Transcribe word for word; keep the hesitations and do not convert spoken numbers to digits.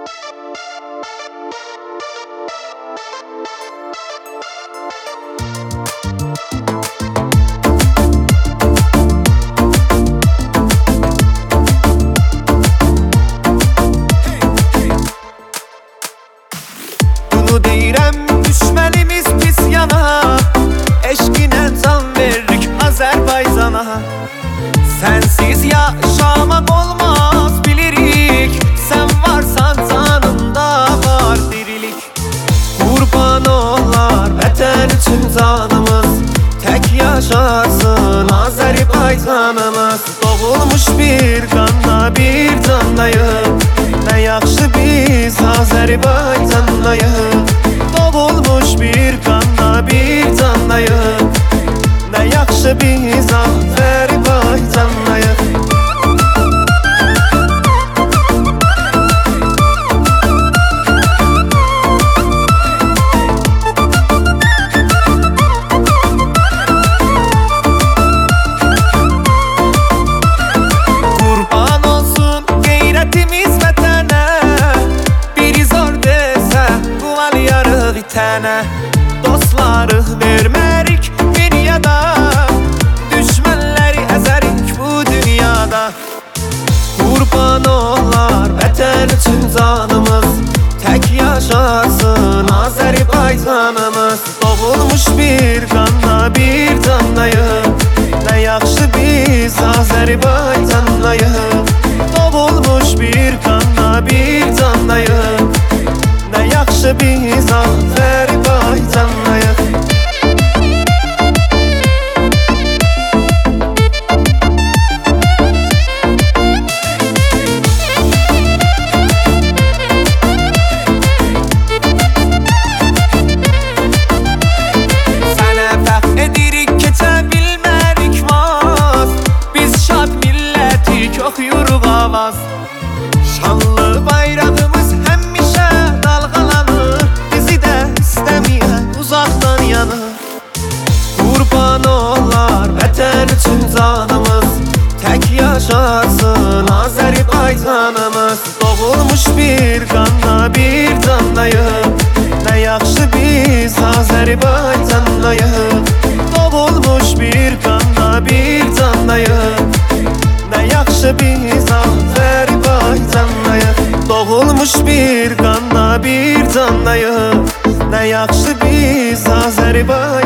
Bunu deyirəm, düşmənimiz pis yana, eşqinə can veririk Azərbaycana. Sənsiz yaşamaq olmaz bilirik, sən varsan canımda var dirilik. Qurban olar vətən üçün canımız, tək yaşasın Azərbaycanımız. Doğulmuş bir qanla bir candayıq, nə yaxşı biz Azərbaycanlıyıq. Doğulmuş bir qanla bir candayıq, nə yaxşı biz Azərbaycanlıyıq. Dostları vermərik dünyada, düşmənləri əzərik bu dünyada. Qurban olar vətən üçün canımız, tək yaşasın Azərbaycanımız. Doğulmuş bir qanla bir candayıq, nə yaxşı biz Azərbaycanlıyıq. Doğulmuş bir qanla bir candayıq, nə yaxşı biz Azərbaycanlıyıq. Sənə fəxr edirik, keçə bilmərik vaz, biz şad millətik, oxuyuruq avaz. Şanlı bayrağımız həmişə dalğalanır, bizi də istəməyən uzaqdan yanır. Qurban olar vətən üçün canımız, tək yaşasın Azərbaycanımız. Doğulmuş bir qanla bir candayıq, nə yaxşı biz Azərbaycanlıyıq. Doğulmuş bir qanla bir candayıq, nə yaxşı biz Azərbaycanlıyıq. Doğulmuş bir qanla bir candayıq, nə yaxşı biz Azərbaycanlıyıq.